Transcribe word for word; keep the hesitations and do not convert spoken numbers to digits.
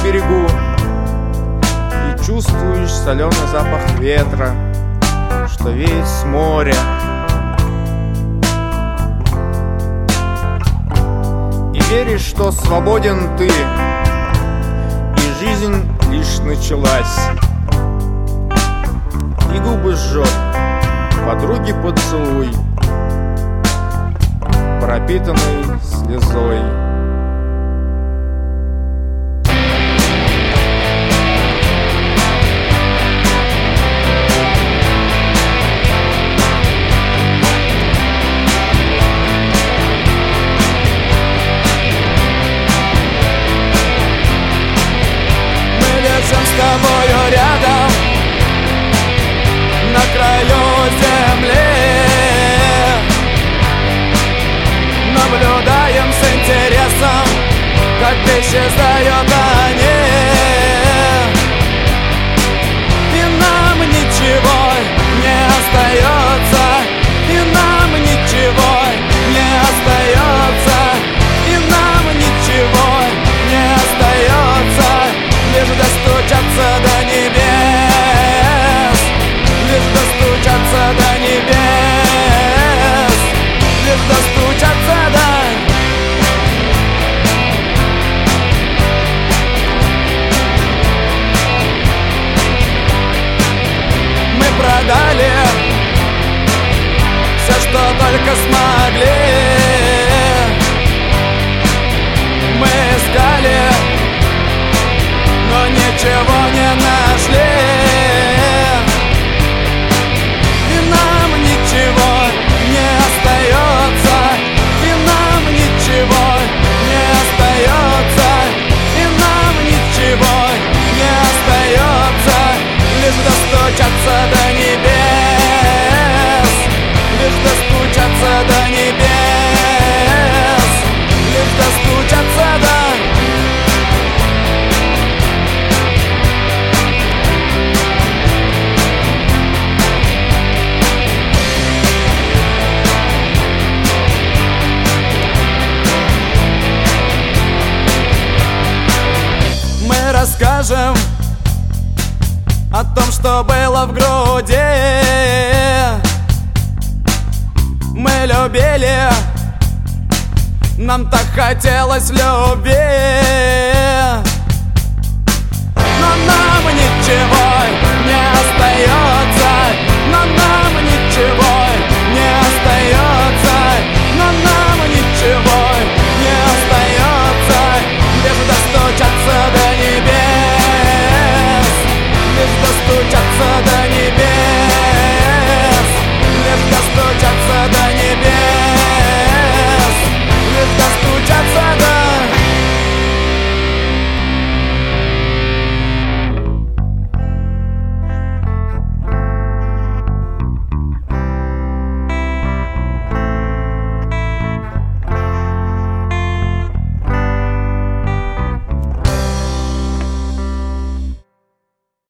берегу и чувствуешь соленый запах ветра, что веет с моря. И веришь, что свободен ты, и жизнь лишь началась. И губы жжет подруги поцелуй, пропитанный слезой. С тобою рядом, на краю земли, наблюдаем с интересом, как исчезают они. И нам ничего не остается, и нам ничего не остается, и нам ничего не остается, лишь достучаться до небес, лишь достучаться до небес, лишь достучаться до... Мы продали все, что только смогли. Мы искали, но ничего не нашли. И нам ничего не остается, и нам ничего не остается, и нам ничего не остается, лишь достучаться до небес, лишь достучаться до небес, лишь достучаться до... Расскажем о том, что было в груди. Мы любили, нам так хотелось в любви.